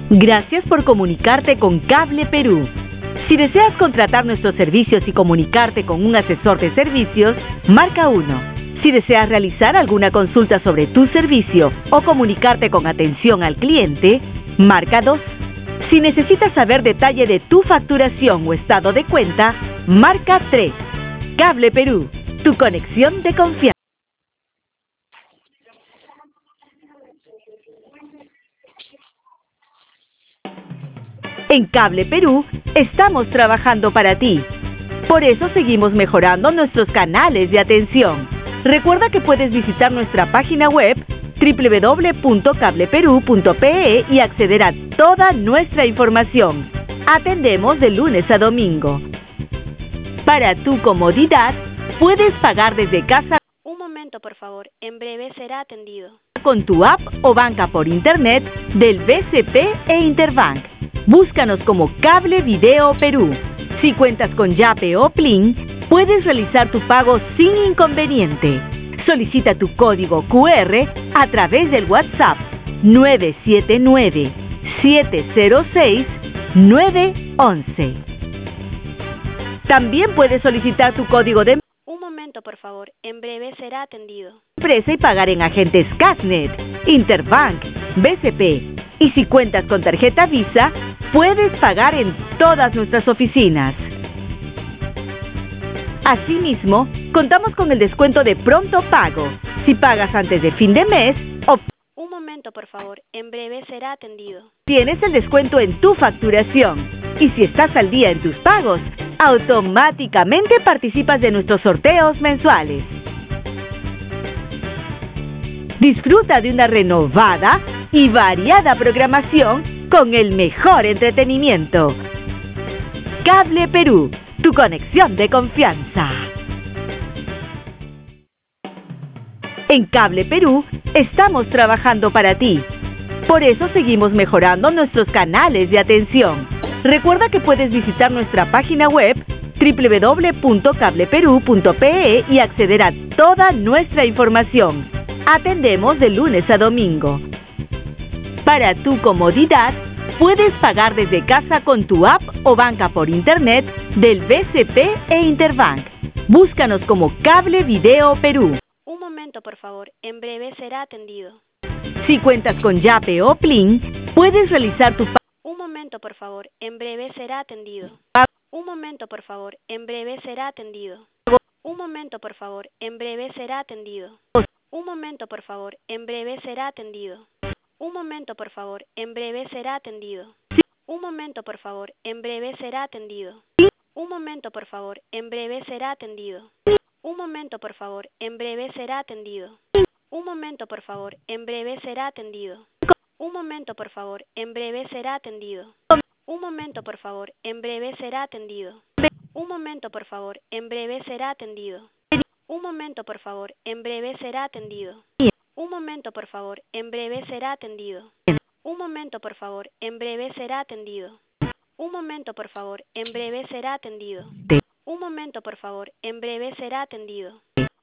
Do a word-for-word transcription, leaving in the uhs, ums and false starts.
Gracias por comunicarte con Cable Perú. Si deseas contratar nuestros servicios y comunicarte con un asesor de servicios, marca uno. Si deseas realizar alguna consulta sobre tu servicio o comunicarte con atención al cliente, marca dos. Si necesitas saber detalle de tu facturación o estado de cuenta, marca tres. Cable Perú, tu conexión de confianza. En Cable Perú estamos trabajando para ti. Por eso seguimos mejorando nuestros canales de atención. Recuerda que puedes visitar nuestra página web doble u doble u doble u punto cable perú punto pe e y acceder a toda nuestra información. Atendemos de lunes a domingo. Para tu comodidad, puedes pagar desde casa. Un momento, por favor. En breve será atendido. Con tu app o banca por internet del B C P e Interbank. Búscanos como Cable Video Perú. Si cuentas con Yape o Plin, puedes realizar tu pago sin inconveniente. Solicita tu código cu erre a través del WhatsApp nueve siete nueve, siete cero seis, nueve uno uno. También puedes solicitar tu código de Un momento, por favor. En breve será atendido. empresa y pagar en agentes Casnet, Interbank, B C P. Y si cuentas con tarjeta Visa, puedes pagar en todas nuestras oficinas. Asimismo, contamos con el descuento de pronto pago. Si pagas antes de fin de mes, Un momento, por favor. En breve será atendido. obtienes el descuento en tu facturación. Y si estás al día en tus pagos, automáticamente participas de nuestros sorteos mensuales. Disfruta de una renovada y variada programación con el mejor entretenimiento. Cable Perú, tu conexión de confianza. En Cable Perú estamos trabajando para ti. Por eso seguimos mejorando nuestros canales de atención. Recuerda que puedes visitar nuestra página web doble u doble u doble u punto cable perú punto pe e y acceder a toda nuestra información. Atendemos de lunes a domingo. Para tu comodidad, puedes pagar desde casa con tu app o banca por internet del B C P e Interbank. Búscanos como Cable Video Perú. Un momento, por favor. En breve será atendido. Si cuentas con Yape o Plin, puedes realizar tu pago. Un momento, por favor. En breve será atendido. Un momento, por favor. En breve será atendido. Un momento, por favor. En breve será atendido. Un momento, por favor. En breve será atendido. Un momento, por favor. En breve será atendido. Un momento, por favor. En breve será atendido. Un momento, por favor. En breve será atendido. Un momento, por favor. En breve será atendido. Un momento, por favor. En breve será atendido. Un momento, por favor. En breve será atendido. Un momento, por favor. En breve será atendido. Un momento, por favor. En breve será atendido. Un momento, por favor. En breve será atendido. Un momento, por favor. En breve será atendido. Un momento, por favor. En breve será atendido. Un momento, por favor. En breve será atendido. Un momento, por favor. En breve será atendido.